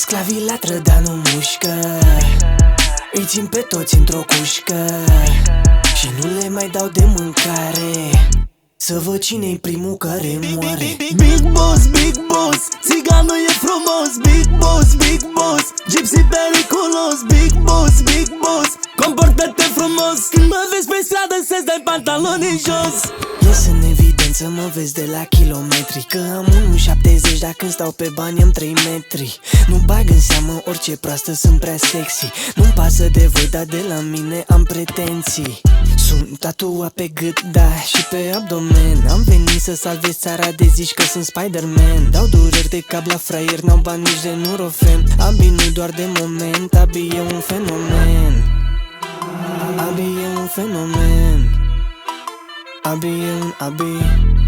Sclavii latră, dar nu mușcă. Îi țin pe toți într-o cușcă și nu le mai dau de mâncare, să văd cine-i primul care moare. Big boss, țiganul e frumos. Big boss, gypsy periculos. Big boss, comportă-te frumos. Când mă vezi pe stradă să-ți dai pantalonii jos. Ies în evidență, mă vezi de la kilometri, că am 1,70, dar când stau pe bani am 3 metri. Nu bag în seamă orice proastă, sunt prea sexy. Nu-mi pasă de voi, dar de la mine am pretenții. Sunt tatuat pe gât, da, și pe abdomen. Am venit să salvez țara de zici că sunt Spider-Man. Dau dureri de cap la fraier, n-au bani nici de Nurofen. Abi nu doar de moment, Abi e un fenomen. Abi e un fenomen. Abi e un Abi.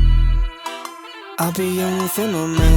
Abi e un fenomen.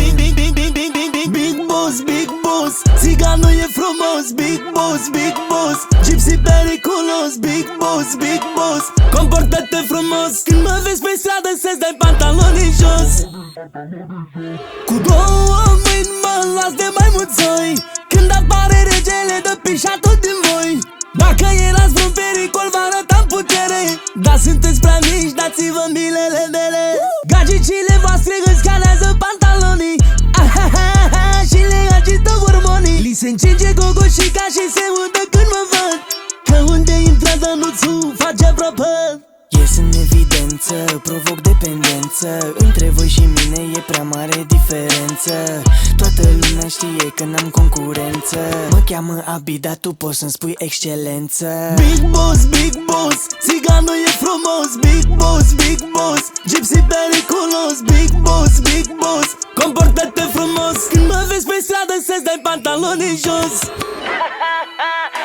Big boss, țiganul e frumos. Big boss, gypsy periculos. Big boss, comportă-te frumos. Când mă vezi pe stradă să-ți dai pantalonii jos. Cu două mâini mă las de mai mulți oi. Când apare regele, dă pișatul din voi. Dacă erați vreun pericol, vă arătam putere, dar sunteți prea mici, dați-vă milele mele. Gagicile voastre îți scanează pantalonii, și le agită hormonii. Li se încinge gogoșica și se udă când mă văd, că unde intră dănuțul face prăpăd. Ies în evidență, provoc dependență. Între voi și mine e prea mare diferență. Toată lumea știe că n-am concurență. Mă cheamă Abi, dar tu poți să-mi spui excelență. Big boss, țiganul e frumos. Big boss, gypsy periculos. Big boss, comportă-te frumos. Când mă vezi pe stradă să-ți dai pantalonii jos.